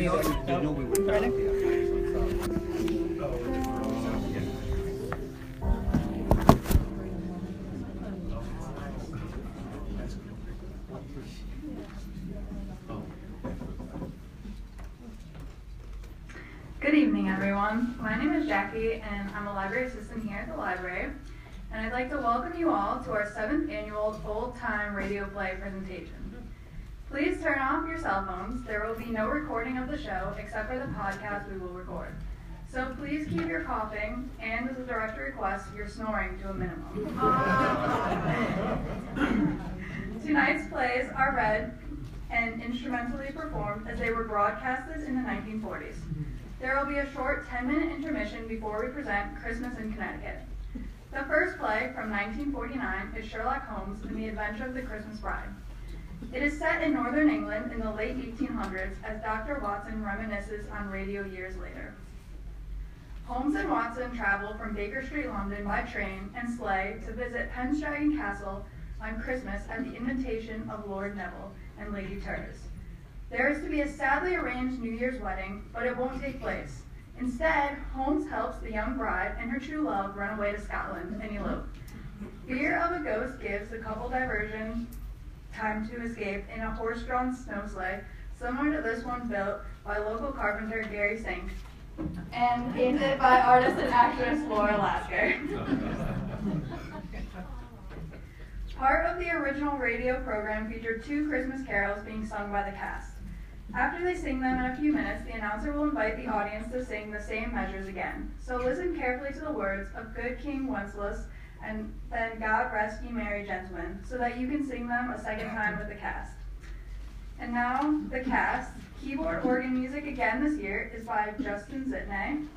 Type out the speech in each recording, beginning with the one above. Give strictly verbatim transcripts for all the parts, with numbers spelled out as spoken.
either. Didn't know we were Ready? Good evening, everyone. My name is Jackie, and I'm a library assistant here at the library. And I'd like to welcome you all to our seventh annual Old Time Radio Play presentation. Please turn off your cell phones. There will be no recording of the show except for the podcast we will record. So please keep your coughing and, as a direct request, your snoring to a minimum. Tonight's plays are read and instrumentally performed as they were broadcasted in the nineteen forties. There will be a short ten-minute intermission before we present Christmas in Connecticut. The first play from nineteen forty-nine is Sherlock Holmes and the Adventure of the Christmas Bride. It is set in northern England in the late eighteen hundreds as Doctor Watson reminisces on radio years later. Holmes and Watson travel from Baker Street, London by train and sleigh to visit Pendragon Castle on Christmas at the invitation of Lord Neville and Lady Turs. There is to be a sadly arranged New Year's wedding, but it won't take place. Instead, Holmes helps the young bride and her true love run away to Scotland and elope. Fear of a ghost gives the couple diversion time to escape in a horse-drawn snow sleigh, similar to this one built by local carpenter Gary Sink and painted by artist and actress Laura Lasker. Part of the original radio program featured two Christmas carols being sung by the cast. After they sing them in a few minutes, the announcer will invite the audience to sing the same measures again. So listen carefully to the words of Good King Wenceslas and then God Rest Ye Merry Gentlemen, so that you can sing them a second time with the cast. And now, the cast. Keyboard organ music again this year is by Justin Zitney.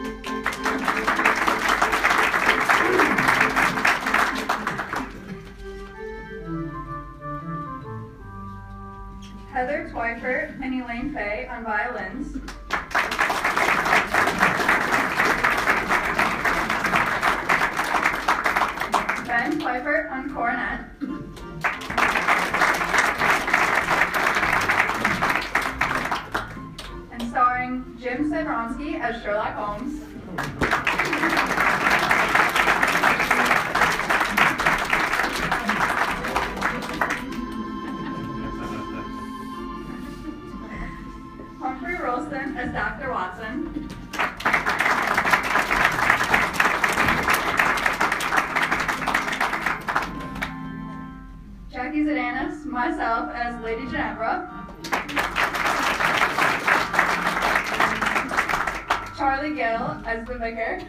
Heather Twyford and Elaine Fay on violins. Ben Twyford on cornet. And starring Jim Sedronsky as Sherlock Holmes. Humphrey Rolston as Doctor Watson. Jackie Zadanis, myself as Lady Ginevra. Charlie Gill as the vicar.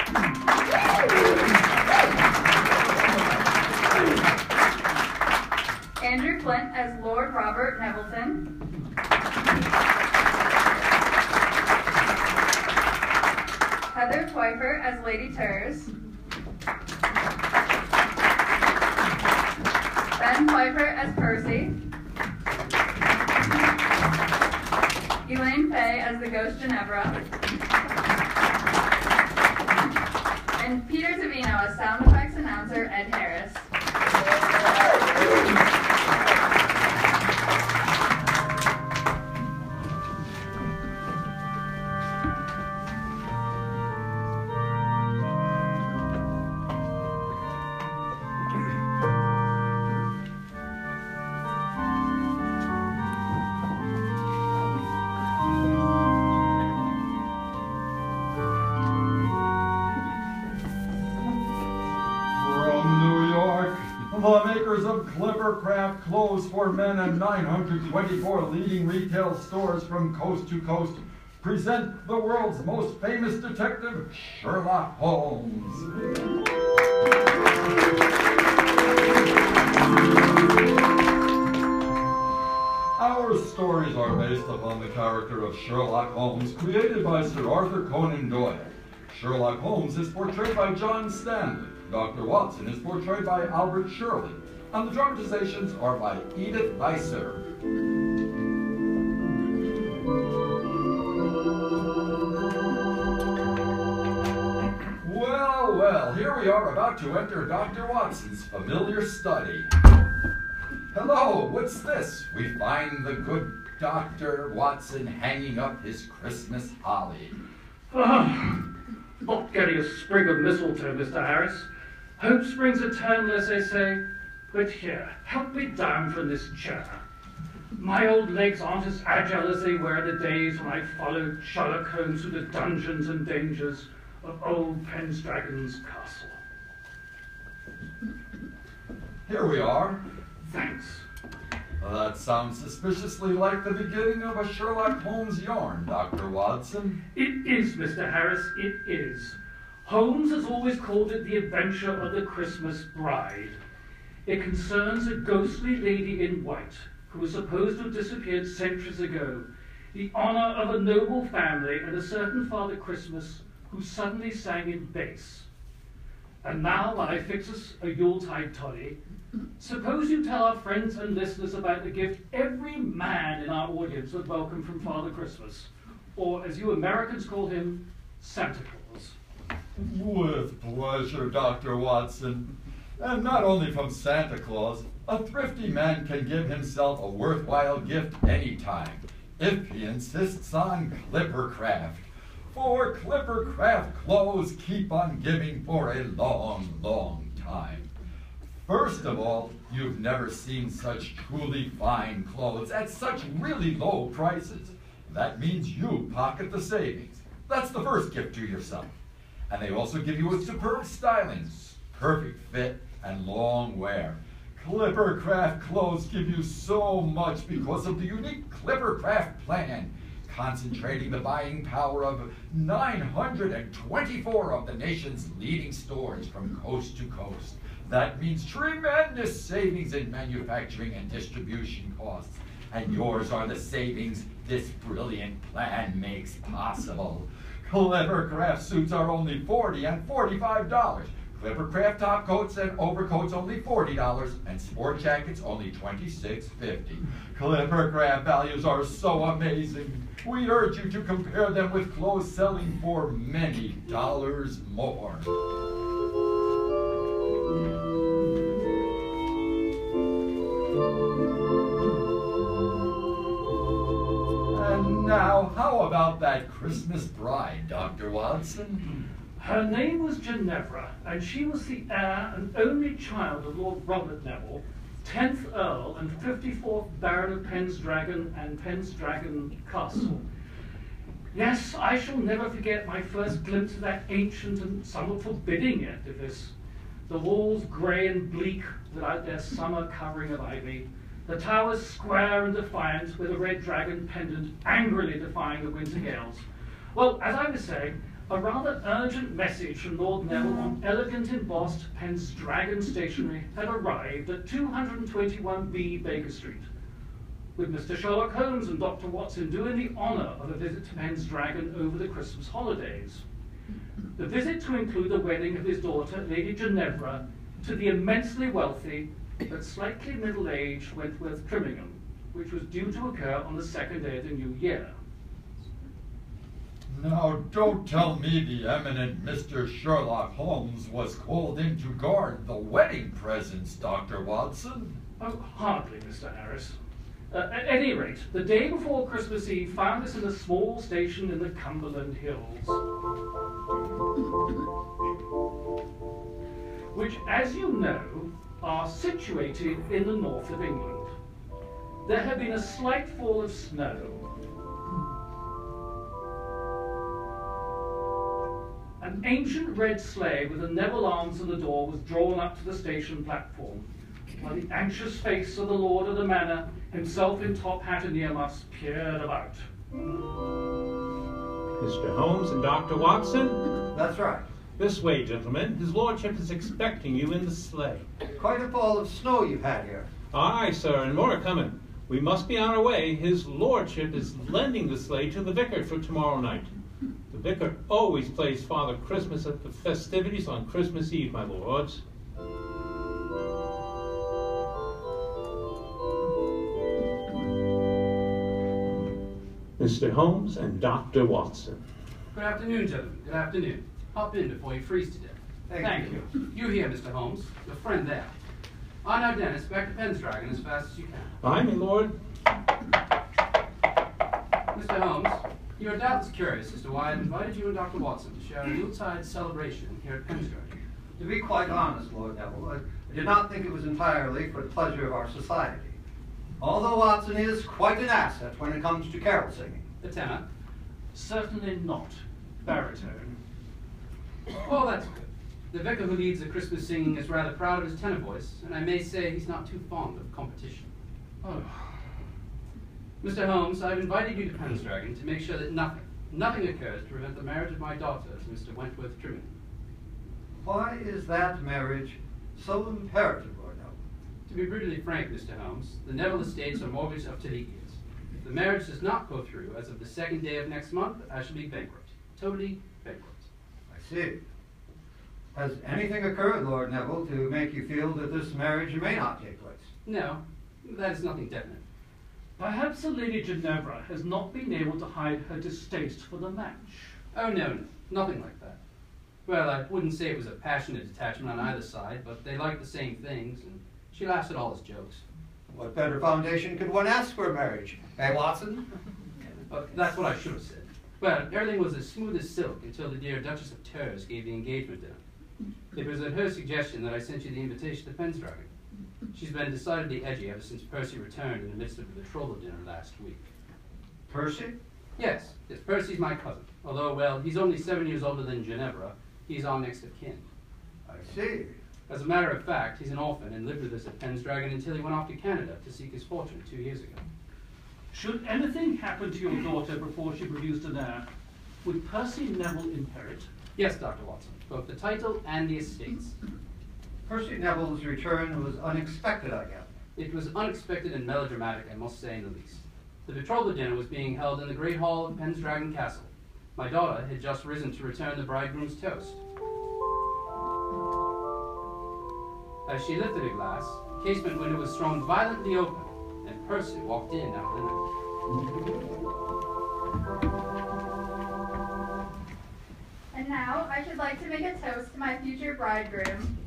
Andrew Flint as Lord Robert Nevilton. Heather Twyford as Lady Turs. Ben Twyford as Percy. Elaine Fay as the Ghost Ginevra. And Peter Savino as sound effects announcer Ed Harris. The makers of Clippercraft clothes for men and nine hundred twenty-four leading retail stores from coast to coast present the world's most famous detective, Sherlock Holmes. Our stories are based upon the character of Sherlock Holmes, created by Sir Arthur Conan Doyle. Sherlock Holmes is portrayed by John Stanley. Doctor Watson is portrayed by Albert Shirley, and the dramatizations are by Edith Weiser. Well, well, here we are about to enter Doctor Watson's familiar study. Hello, what's this? We find the good Doctor Watson hanging up his Christmas holly. Ah, not getting a sprig of mistletoe, Mister Harris. Hope springs eternal, as they say. But here, help me down from this chair. My old legs aren't as agile as they were in the days when I followed Sherlock Holmes through the dungeons and dangers of old Pendragon's castle. Here we are. Thanks. That sounds suspiciously like the beginning of a Sherlock Holmes yarn, Doctor Watson. It is, Mister Harris, it is. Holmes has always called it the adventure of the Christmas bride. It concerns a ghostly lady in white who was supposed to have disappeared centuries ago, the honor of a noble family and a certain Father Christmas who suddenly sang in bass. And now, while I fix us a Yuletide toddy, suppose you tell our friends and listeners about the gift every man in our audience would welcome from Father Christmas, or as you Americans call him, Santa Claus. With pleasure, Doctor Watson. And not only from Santa Claus, a thrifty man can give himself a worthwhile gift anytime, if he insists on Clippercraft. For Clippercraft clothes keep on giving for a long, long time. First of all, you've never seen such truly fine clothes at such really low prices. That means you pocket the savings. That's the first gift to yourself. And they also give you a superb styling, perfect fit, and long wear. Clippercraft clothes give you so much because of the unique Clippercraft plan, concentrating the buying power of nine hundred twenty-four of the nation's leading stores from coast to coast. That means tremendous savings in manufacturing and distribution costs. And yours are the savings this brilliant plan makes possible. Clippercraft suits are only forty dollars and forty-five dollars. Clippercraft top coats and overcoats only forty dollars, and sport jackets only twenty-six fifty. Clippercraft values are so amazing. We urge you to compare them with clothes selling for many dollars more. And now, how about that Christmas bride, Doctor Watson? Her name was Ginevra, and she was the heir and only child of Lord Robert Neville, tenth Earl and fifty-fourth Baron of Pendragon and Pendragon Castle. Yes, I shall never forget my first glimpse of that ancient and somewhat forbidding edifice. The walls grey and bleak without their summer covering of ivy, the towers square and defiant with a red dragon pendant angrily defying the winter gales. Well, as I was saying, a rather urgent message from Lord Neville on elegant embossed Pendragon stationery had arrived at two twenty-one B Baker Street, with Mister Sherlock Holmes and Doctor Watson doing the honour of a visit to Pendragon over the Christmas holidays. The visit to include the wedding of his daughter, Lady Ginevra, to the immensely wealthy but slightly middle-aged Wentworth Trimmingham, which was due to occur on the second day of the new year. Now, don't tell me the eminent Mister Sherlock Holmes was called in to guard the wedding presents, Doctor Watson. Oh, hardly, Mister Harris. Uh, at any rate, the day before Christmas Eve found us in a small station in the Cumberland Hills, which, as you know, are situated in the north of England. There had been a slight fall of snow. An ancient red sleigh with the Neville arms on the door was drawn up to the station platform, while the anxious face of the lord of the manor, himself in top hat and earmuffs, peered about. Mister Holmes and Doctor Watson? That's right. This way, gentlemen. His lordship is expecting you in the sleigh. Quite a fall of snow you've had here. Aye, sir, and more are coming. We must be on our way. His lordship is lending the sleigh to the vicar for tomorrow night. The vicar always plays Father Christmas at the festivities on Christmas Eve, my lords. Mister Holmes and Doctor Watson. Good afternoon, gentlemen. Good afternoon. Hop in before you freeze to death. Thank Thank you. you. You here, Mister Holmes. Your friend there. On now, Dennis, back to Pendragon as fast as you can. Aye, my lord. Mister Holmes, you are doubtless curious as to why I've invited you and Doctor Watson to share a Yuletide celebration here at Pendragon. To be quite honest, Lord Neville, I, I did not think it was entirely for the pleasure of our society. Although Watson is quite an asset when it comes to carol singing. The tenor? Certainly not. Baritone. Oh, that's good. The vicar who leads the Christmas singing is rather proud of his tenor voice, and I may say he's not too fond of competition. Oh. Mister Holmes, I've invited you to Pendragon to make sure that nothing, nothing occurs to prevent the marriage of my daughter to Mister Wentworth Trimmingham. Why is that marriage so imperative, Lord Neville? To be brutally frank, Mister Holmes, the Neville estates are mortgaged up to eight years. If the marriage does not go through as of the second day of next month, I shall be bankrupt. Totally bankrupt. I see. Has anything occurred, Lord Neville, to make you feel that this marriage may not take place? No, that is nothing definite. Perhaps the Lady Ginevra has not been able to hide her distaste for the match. Oh, no, no, nothing like that. Well, I wouldn't say it was a passionate attachment on either side, but they liked the same things, and she laughs at all his jokes. What better foundation could one ask for a marriage? Eh, Watson? But that's what I should have said. Well, everything was as smooth as silk until the dear Duchess of Tours gave the engagement dinner. It was at her suggestion that I sent you the invitation to Pendragon. She's been decidedly edgy ever since Percy returned in the midst of the betrothal dinner last week. Percy? Yes, yes, Percy's my cousin. Although, well, he's only seven years older than Ginevra, he's our next of kin. I see. As a matter of fact, he's an orphan and lived with us at Pendragon until he went off to Canada to seek his fortune two years ago. Should anything happen to your daughter before she produced an heir, would Percy Neville inherit? Yes, Doctor Watson, both the title and the estates. Percy Neville's return was unexpected, I guess. It was unexpected and melodramatic, I must say, in the least. The betrothal dinner was being held in the great hall of Pendragon Castle. My daughter had just risen to return the bridegroom's toast. As she lifted a glass, the casement window was thrown violently open, and Percy walked in out of the night. And now I should like to make a toast to my future bridegroom.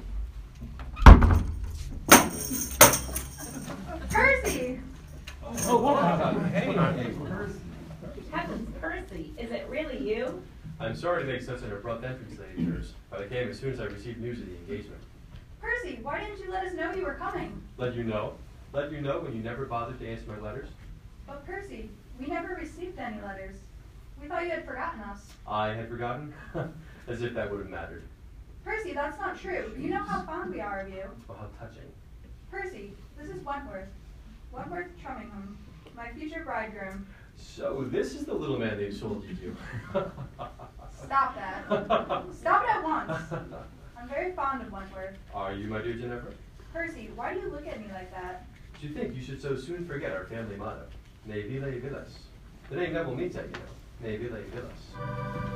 Percy! Oh, what happened? Hey, Heavens, Percy, is it really you? I'm sorry to make such an abrupt entrance, Lady Tours, but I came as soon as I received news of the engagement. Percy, why didn't you let us know you were coming? Let you know? Let you know when you never bothered to answer my letters? But Percy, we never received any letters. We thought you had forgotten us. I had forgotten? As if that would have mattered. Percy, that's not true. You know how fond we are of you. Well, how touching. Percy, this is Wentworth. Wentworth Trimmingham, my future bridegroom. So this is the little man they've sold you to. Stop that. Stop it at once. I'm very fond of Wentworth. Are you, my dear Ginevra? Percy, why do you look at me like that? Do you think you should so soon forget our family motto? Ne vile villas. The name Neville means that, you know. Ne vile villas.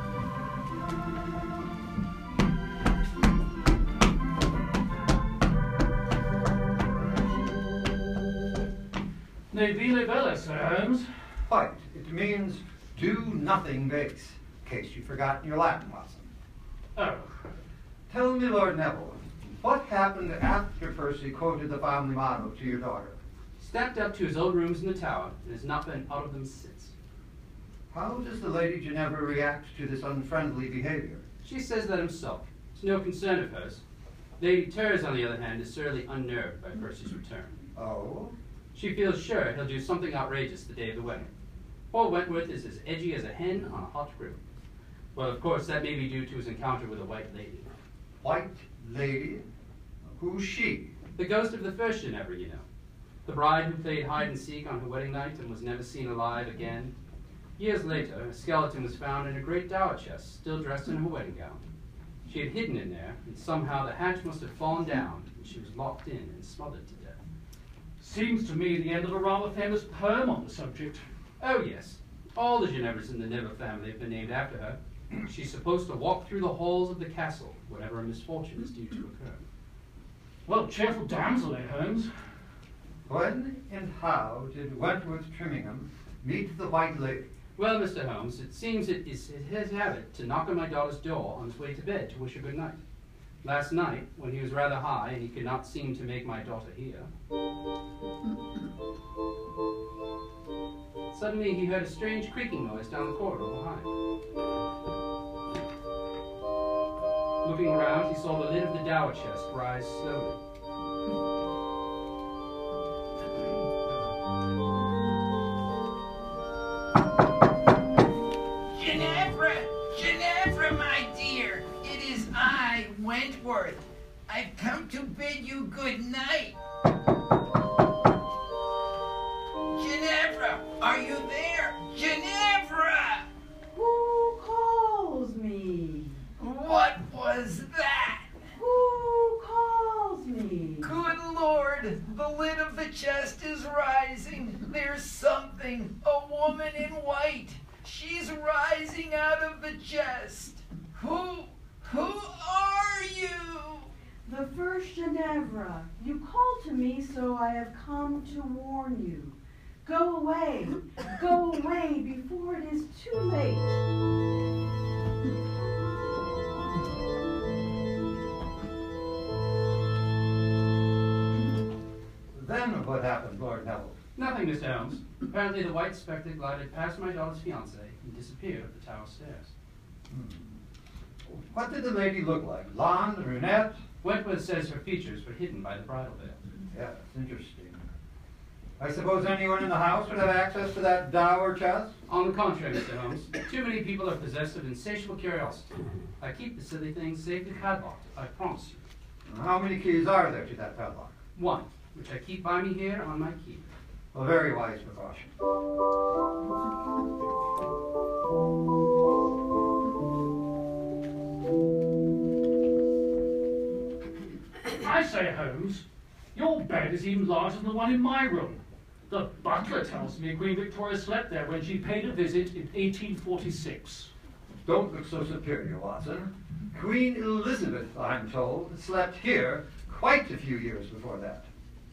Ne vile bella, Sir Holmes. Quite. It means do nothing base, in case you've forgotten your Latin, Watson. Oh. Tell me, Lord Neville, what happened after Percy quoted the family motto to your daughter? Stepped up to his old rooms in the tower and has not been out of them since. How does the Lady Ginevra react to this unfriendly behavior? She says that himself. It's no concern of hers. Lady Tours, on the other hand, is sorely unnerved by Percy's return. Oh? She feels sure he'll do something outrageous the day of the wedding. Poor Wentworth is as edgy as a hen on a hot griddle. Well, of course, that may be due to his encounter with a white lady. White lady? Who's she? The ghost of the first Ginevra, you know. The bride who played hide-and-seek on her wedding night and was never seen alive again. Years later, a skeleton was found in a great dower chest, still dressed in her wedding gown. She had hidden in there, and somehow the hatch must have fallen down, and she was locked in and smothered to death. Seems to me the end of a rather famous poem on the subject. Oh, yes. All the Ginevras in the Neville family have been named after her. She's supposed to walk through the halls of the castle whenever a misfortune is due to occur. Well, cheerful damsel, eh, Holmes? When and how did Wentworth Trimmingham meet the White Lady? Well, Mister Holmes, it seems it is his habit to knock on my daughter's door on his way to bed to wish her good night. Last night, when he was rather high and he could not seem to make my daughter hear, Suddenly he heard a strange creaking noise down the corridor behind. Looking around, he saw the lid of the dower chest rise slowly. Ginevra! Ginevra, my dear! It is I, Wentworth. I've come to bid you good night. Ginevra, are you there? Ginevra! Who calls me? What was that? Who calls me? Good Lord, the lid of the chest is rising. There's something, a woman in white. She's rising out of the chest. Who, who are you? The first Ginevra. You called to me, so I have come to warn you. Go away, go away before it is too late. Then what happened, Lord Neville? Nothing, Mister Holmes. Apparently the white spectre glided past my daughter's fiancé and disappeared up the tower stairs. Hmm. What did the lady look like? Blonde, brunette? Wentworth says her features were hidden by the bridal veil. Yes, interesting. I suppose anyone in the house would have access to that dower chest? On the contrary, Mister Holmes, too many people are possessed of insatiable curiosity. I keep the silly thing safely padlocked, I promise you. How many keys are there to that padlock? One, which I keep by me here on my key. A very wise precaution. I say, Holmes, your bed is even larger than the one in my room. The butler tells me Queen Victoria slept there when she paid a visit in eighteen forty-six. Don't look so superior, Watson. Queen Elizabeth, I'm told, slept here quite a few years before that.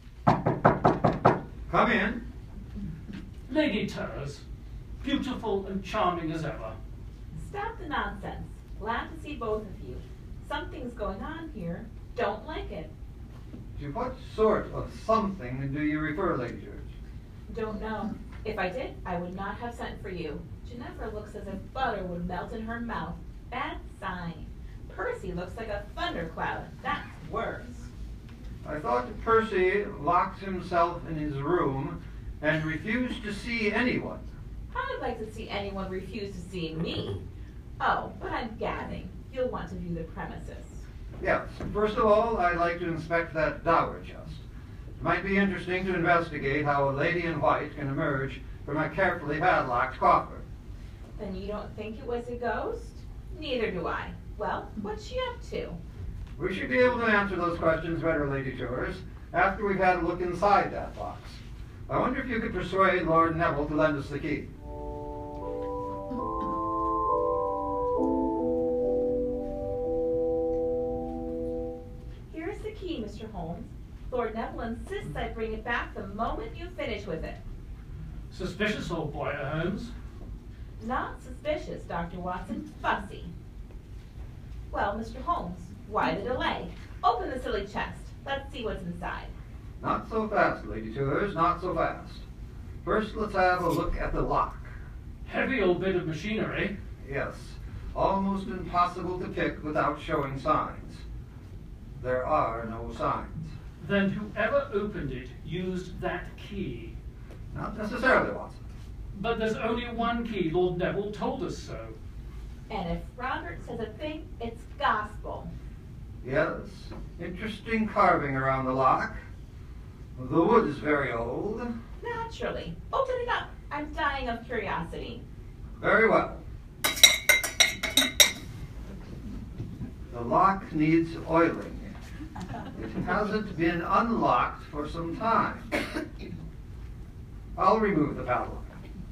Come in. Lady Ters, beautiful and charming as ever. Stop the nonsense. Glad to see both of you. Something's going on here. Don't like it. To what sort of something do you refer, Lady George? Don't know. If I did, I would not have sent for you. Ginevra looks as if butter would melt in her mouth. Bad sign. Percy looks like a thundercloud. That's worse. I thought Percy locked himself in his room and refused to see anyone. I'd like to see anyone refuse to see me. Oh, but I'm gadding. You'll want to view the premises. Yes. First of all, I'd like to inspect that dower chest. It might be interesting to investigate how a lady in white can emerge from a carefully padlocked coffer. Then you don't think it was a ghost? Neither do I. Well, what's she up to? We should be able to answer those questions better, Lady Towers, after we've had a look inside that box. I wonder if you could persuade Lord Neville to lend us the key. Here's the key, Mister Holmes. Lord Neville insists I bring it back the moment you finish with it. Suspicious old boy, Holmes. Not suspicious, Doctor Watson. Fussy. Well, Mister Holmes, why the delay? Open the silly chest. Let's see what's inside. Not so fast, Lady Towers, not so fast. First, let's have a look at the lock. Heavy old bit of machinery. Yes, almost impossible to pick without showing signs. There are no signs. Then whoever opened it used that key. Not necessarily, Watson. But there's only one key. Lord Neville told us so. And if Robert says a thing, it's gospel. Yes, interesting carving around the lock. The wood is very old. Naturally. Open it up. I'm dying of curiosity. Very well. The lock needs oiling. It hasn't been unlocked for some time. I'll remove the padlock.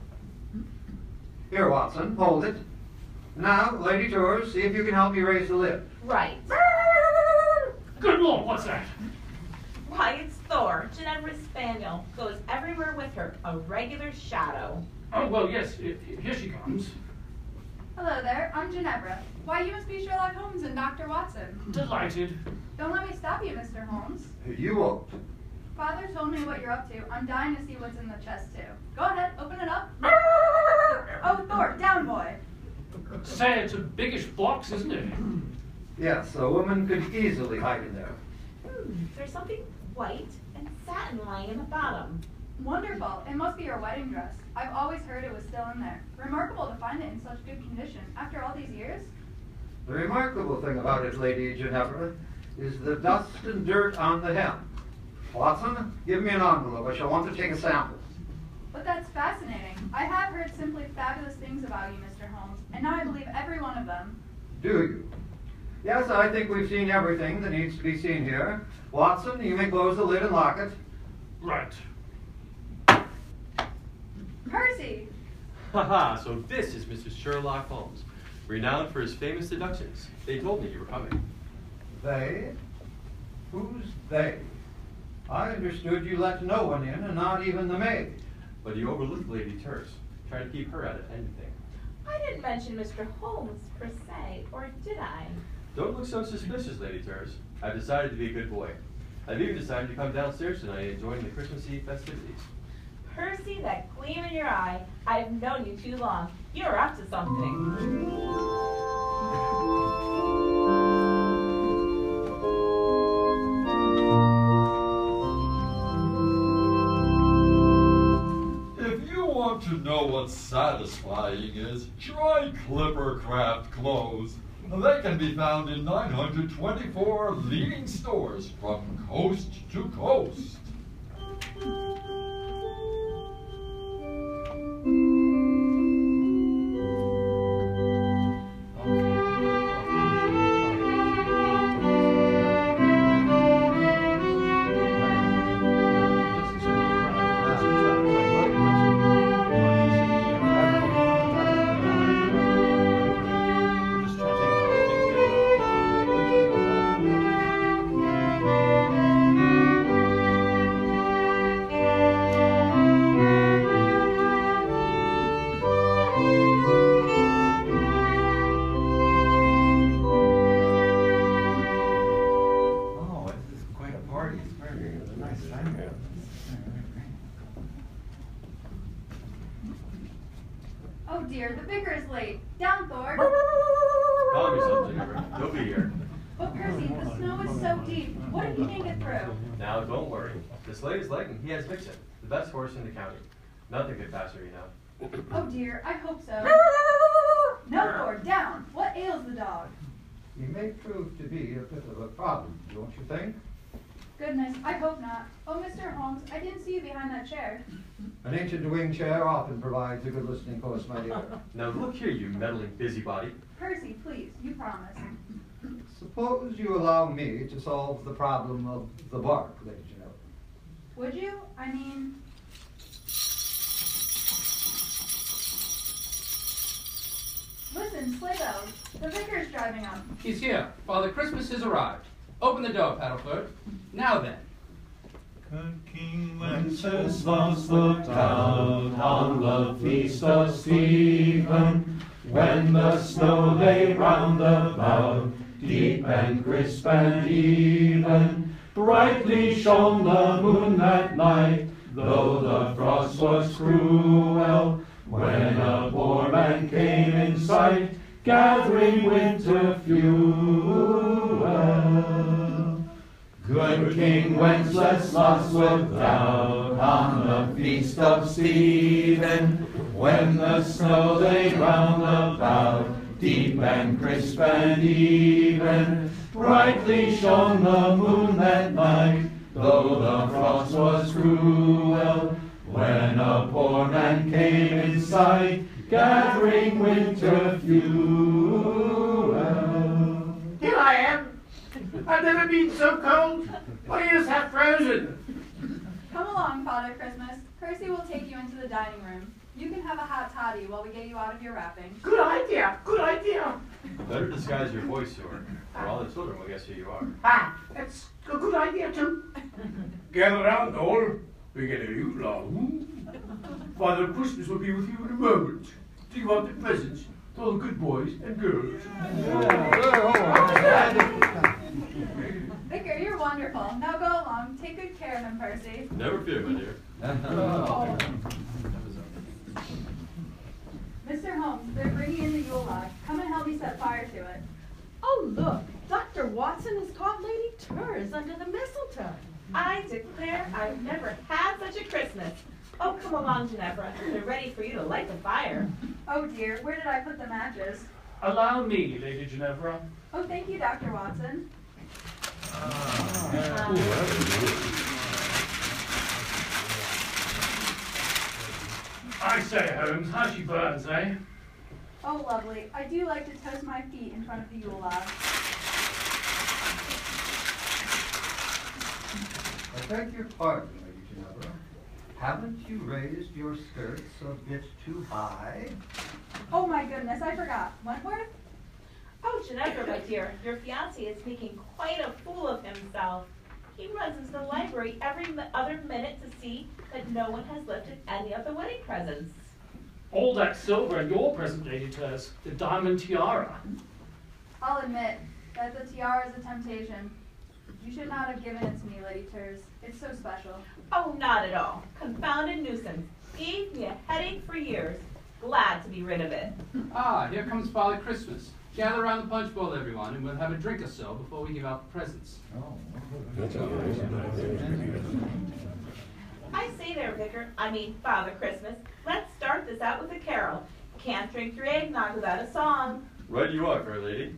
Here, Watson, hold it. Now, Lady Towers, see if you can help me raise the lid. Right. Good Lord, what's that? Why, it's Thor, Ginevra's spaniel. Goes everywhere with her. A regular shadow. Oh, well, yes, i- i- here she comes. Hello there, I'm Ginevra. Why, you must be Sherlock Holmes and Doctor Watson. Delighted. Don't let me stop you, Mister Holmes. You won't. Father told me what you're up to. I'm dying to see what's in the chest, too. Go ahead, open it up. Oh, Thor, down, boy. Say, it's a biggish box, isn't it? Yes, a woman could easily hide in there. Hmm, there's something white and satin lying in the bottom. Wonderful. It must be your wedding dress. I've always heard it was still in there. Remarkable to find it in such good condition after all these years. The remarkable thing about it, Lady Ginevra, is the dust and dirt on the hem. Watson, give me an envelope. I shall want to take a sample. But that's fascinating. I have heard simply fabulous things about you, Mister Holmes, and now I believe every one of them. Do you? Yes, I think we've seen everything that needs to be seen here. Watson, you may close the lid and lock it. Right. Percy! Haha, so this is Mister Sherlock Holmes, renowned for his famous deductions. They told me you were coming. They? Who's they? I understood you let no one in, and not even the maid. But you overlooked Lady Terse. Try to keep her out of anything. I didn't mention Mister Holmes per se, or did I? Don't look so suspicious, Lady Terse. I've decided to be a good boy. I've even decided to come downstairs tonight and join the Christmas Eve festivities. Percy, that gleam in your eye. I've known you too long. You're up to something. To know what satisfying is, try Clippercraft clothes. They can be found in nine hundred twenty-four leading stores from coast to coast. Oh dear, the vicar is late. Down, Thor. Calm yourself, Ginevra. He'll be here. But Percy, the snow is so deep. What if he can't get through? Now, don't worry. The sleigh is light and he has Vixen, the best horse in the county. Nothing could pass her, you know. Oh dear, I hope so. No, Thor, down. What ails the dog? He may prove to be a bit of a problem, don't you think? Goodness, I hope not. Oh, Mister Holmes, I didn't see you behind that chair. An ancient wing chair often provides a good listening post, my dear. Now look here, you meddling busybody. Percy, please, you promised. Suppose you allow me to solve the problem of the bark, Lady Ginevra. Would you? I mean... Listen, sleigh bells. The vicar's driving up. He's here. Father Christmas has arrived. Open the door, Paddleflirt. Now then. Good King Wenceslas looked out on the feast of Stephen, when the snow lay round about, deep and crisp and even. Brightly shone the moon that night, though the frost was cruel, when a poor man came in sight, gathering winter fuel. Good King Wenceslas looked out on the feast of Stephen, when the snow lay round about, deep and crisp and even. Brightly shone the moon that night, though the frost was cruel, when a poor man came in sight, gathering winter fuel. Here I am. I've never been so cold. My ears have frozen. Come along, Father Christmas. Percy will take you into the dining room. You can have a hot toddy while we get you out of your wrapping. Good idea, good idea. Better disguise your voice, Stuart, or all the children will guess who you are. Ah, that's a good idea too. Gather round all. We get a you long. Father Christmas will be with you in a moment. Do you want the presents to all the good boys and girls? Vicar, you're wonderful. Now go along. Take good care of him, Percy. Never fear, my dear. Mister Holmes, they're bringing in the Yule log. Come and help me set fire to it. Oh, look, Doctor Watson has caught Lady Turs under the mistletoe. I declare I've never had such a Christmas. Oh, come along, Ginevra. They're ready for you to light the fire. Oh dear, where did I put the matches? Allow me, Lady Ginevra. Oh, thank you, Doctor Watson. I say, Holmes, how she burns, eh? Oh, lovely. I do like to toast my feet in front of the Yule log. I beg your pardon, Lady Ginevra. Haven't you raised your skirts a bit too high? Oh my goodness, I forgot. Wentworth? Oh, Ginevra, my dear, your fiancé is making quite a fool of himself. He runs into the library every mi- other minute to see that no one has lifted any of the wedding presents. All that silver in your present, Lady Turs, the diamond tiara. I'll admit that the tiara is a temptation. You should not have given it to me, Lady Turs. It's so special. Oh, not at all. Confounded nuisance. Gave me a headache for years. Glad to be rid of it. Ah, here comes Father Christmas. Gather around the punch bowl, everyone, and we'll have a drink or so before we give out the presents. I say there, Vicar, I mean Father Christmas, let's start this out with a carol. Can't drink your eggnog without a song. Right you are, fair lady.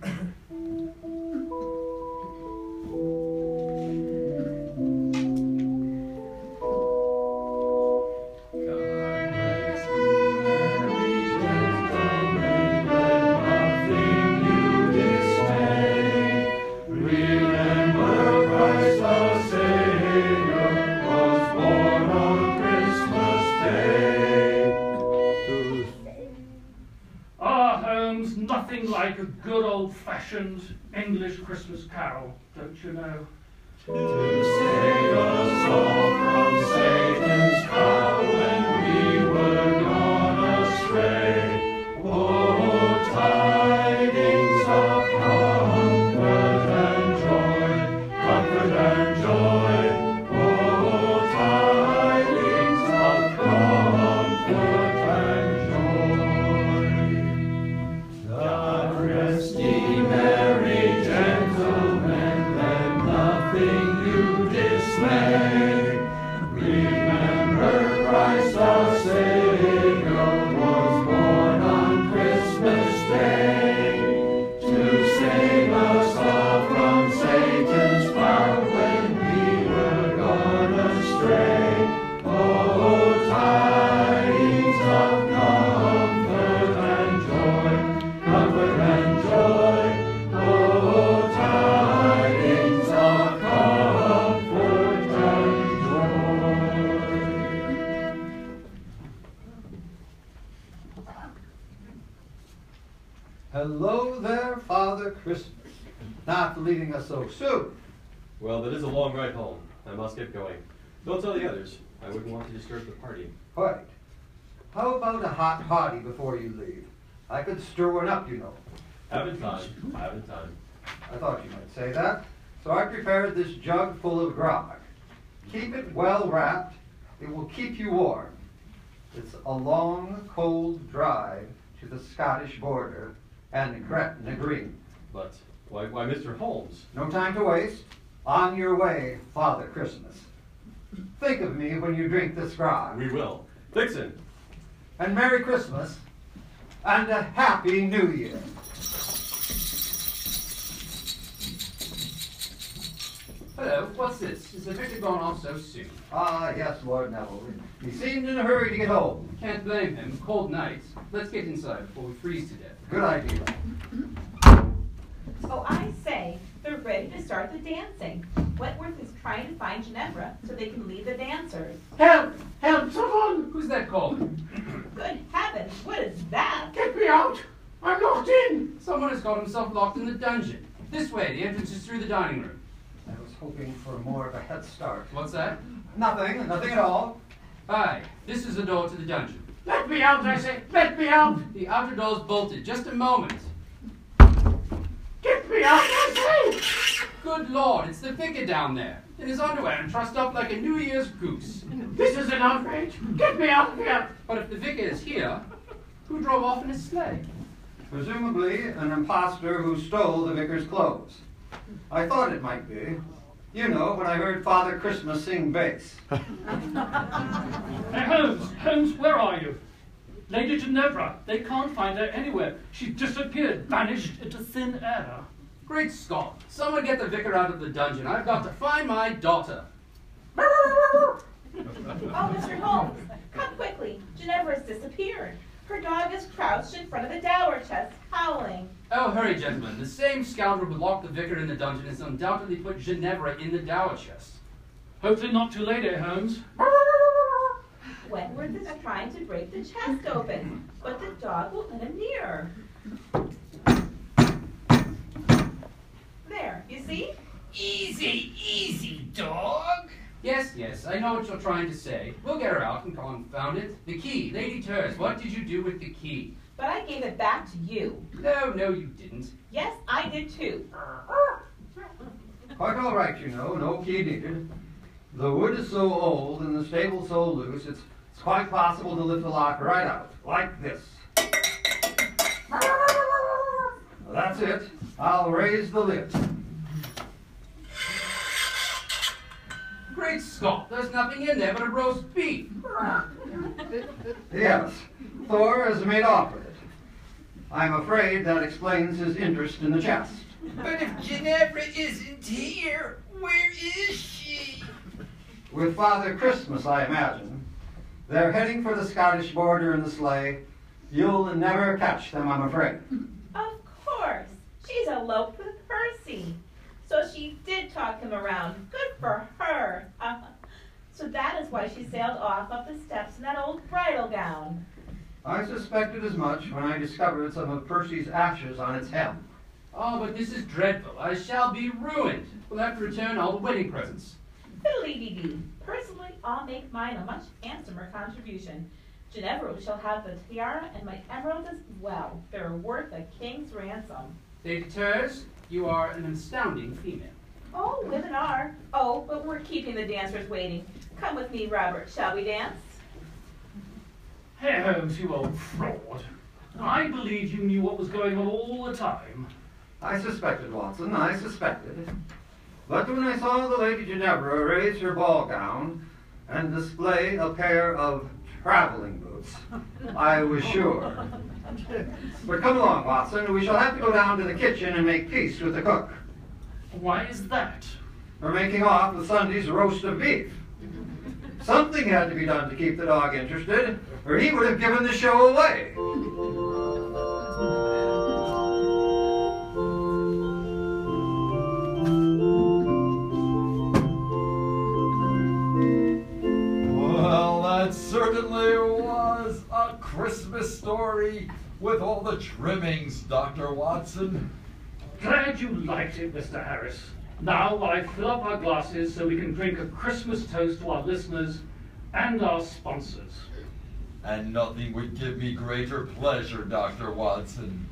Nothing like a good old-fashioned English Christmas carol, don't you know? To save us all from Satan's power when we were gone astray. Oh, tidings of comfort and joy, comfort and joy. Oh, tidings of comfort and joy. God rest ye merry gentlemen, let nothing you dismay. Remember Christ our Savior was born on Christmas Day, to save us all from Satan's power when we were gone astray. Oh, tidings of comfort and joy, comfort and joy. Oh, tidings of comfort and joy. Hello there, Father Christmas. Not leaving us so soon. Well, that is a long ride home. I must get going. Don't tell the others. I wouldn't want to disturb the party. Quite. How about a hot toddy before you leave? I could stir one up, you know. Haven't time. Haven't time. I thought you might say that. So I prepared this jug full of grog. Keep it well wrapped. It will keep you warm. It's a long, cold drive to the Scottish border and Gretna Green. But why, why, Mister Holmes? No time to waste. On your way, Father Christmas. Think of me when you drink this grog. We will. Vixen. And Merry Christmas. And a Happy New Year. Hello, what's this? Is the vicar gone off so soon? Ah, yes, Lord Neville. He seemed in a hurry to get home. Can't blame him. Cold night. Let's get inside before we freeze to death. Good idea. Oh, I say, they're ready to start the dancing. Wentworth is trying to find Ginevra so they can lead the dancers. Help! Help, someone! Who's that calling? Good heavens, what is that? Get me out! I'm locked in! Someone has got himself locked in the dungeon. This way, the entrance is through the dining room. I was hoping for more of a head start. What's that? Nothing, nothing at all. Aye, this is the door to the dungeon. Let me out, I say! Let me out! The outer door's bolted. Just a moment. Get me out, I say! Good Lord, it's the vicar down there, in his underwear and trussed up like a New Year's goose. This is an outrage. Get me out of here! But if the vicar is here, who drove off in his sleigh? Presumably an impostor who stole the vicar's clothes. I thought it might be. You know, when I heard Father Christmas sing bass. Hey, Holmes, Holmes, where are you? Lady Ginevra, they can't find her anywhere. She's disappeared, vanished into thin air. Great Scott! Someone get the vicar out of the dungeon. I've got to find my daughter. Oh, Mister Holmes, come quickly. Ginevra's disappeared. Her dog is crouched in front of the dower chest, howling. Oh, hurry, gentlemen. The same scoundrel who locked the vicar in the dungeon has undoubtedly put Ginevra in the dower chest. Hopefully not too late, eh, Holmes? Wentworth is trying to break the chest open, but the dog won't let him near. There, you see? Easy, easy, dog. Yes, yes, I know what you're trying to say. We'll get her out and confound it. The key, Lady Turs, what did you do with the key? But I gave it back to you. No, no, you didn't. Yes, I did too. Quite all right, you know, no key needed. The wood is so old and the stable so loose, it's, it's quite possible to lift the lock right out, like this. That's it. I'll raise the lid. Great Scott, there's nothing in there but a roast beef. Yes, Thor has made off with it. I'm afraid that explains his interest in the chest. But if Ginevra isn't here, where is she? With Father Christmas, I imagine. They're heading for the Scottish border in the sleigh. You'll never catch them, I'm afraid. Of course. She's eloped with Percy. So she did talk him around. Good for her. Uh, so that is why she sailed off up the steps in that old bridal gown. I suspected as much when I discovered some of Percy's ashes on its hem. Oh, but this is dreadful. I shall be ruined. We'll have to return all the wedding presents. Fiddly-dee-dee. Personally, I'll make mine a much handsomer contribution. Ginevra shall have the tiara and my emeralds as well. They're worth a king's ransom. Lady Turs, you are an astounding female. Oh, women are. Oh, but we're keeping the dancers waiting. Come with me, Robert. Shall we dance? Hey, Holmes, you old fraud. I believe you knew what was going on all the time. I suspected, Watson, I suspected. But when I saw the Lady Ginevra raise her ball gown and display a pair of traveling boots, I was sure. But come along, Watson. We shall have to go down to the kitchen and make peace with the cook. Why is that? We're making off with Sunday's roast of beef. Something had to be done to keep the dog interested, or he would have given the show away. Well, that certainly was a Christmas story with all the trimmings, Doctor Watson. Glad you liked it, Mister Harris. Now, while I fill up our glasses so we can drink a Christmas toast to our listeners and our sponsors. And nothing would give me greater pleasure, Doctor Watson.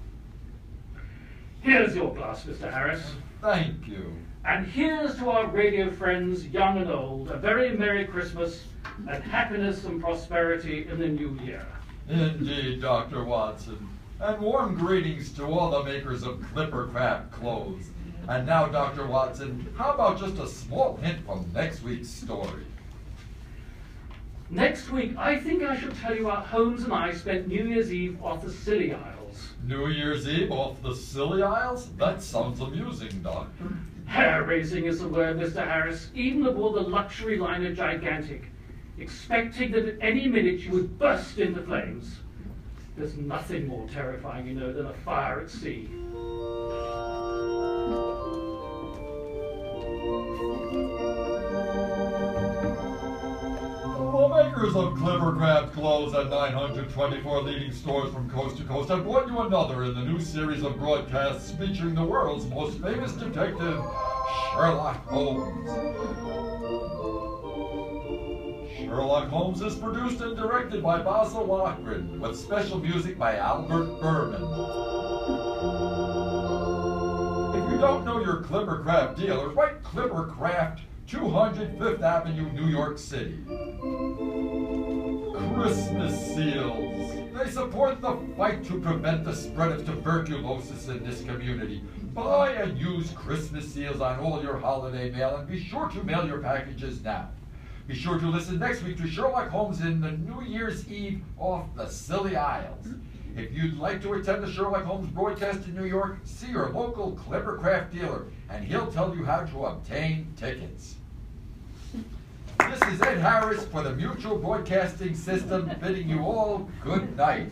Here's your glass, Mister Harris. Thank you. And here's to our radio friends, young and old, a very Merry Christmas and happiness and prosperity in the new year. Indeed, Doctor Watson. And warm greetings to all the makers of Clippercraft clothes. And now, Doctor Watson, how about just a small hint from next week's story? Next week, I think I should tell you how Holmes and I spent New Year's Eve off the Scilly Isles. New Year's Eve off the Scilly Isles? That sounds amusing, Doctor. Hair-raising is the word, Mister Harris, even aboard the luxury liner Gigantic, expecting that at any minute you would burst into flames. There's nothing more terrifying, you know, than a fire at sea. The makers of Clippercraft clothes at nine hundred twenty-four leading stores from coast to coast have brought you another in the new series of broadcasts featuring the world's most famous detective, Sherlock Holmes. Sherlock Holmes is produced and directed by Basil Lochran, with special music by Albert Berman. don't know your Clippercraft dealer, write Clippercraft, two hundred Fifth Avenue, New York City. Christmas seals. They support the fight to prevent the spread of tuberculosis in this community. Buy and use Christmas seals on all your holiday mail, and be sure to mail your packages now. Be sure to listen next week to Sherlock Holmes in the New Year's Eve off the Scilly Isles. If you'd like to attend the Sherlock Holmes broadcast in New York, see your local Clippercraft dealer, and he'll tell you how to obtain tickets. This is Ed Harris for the Mutual Broadcasting System, bidding you all good night.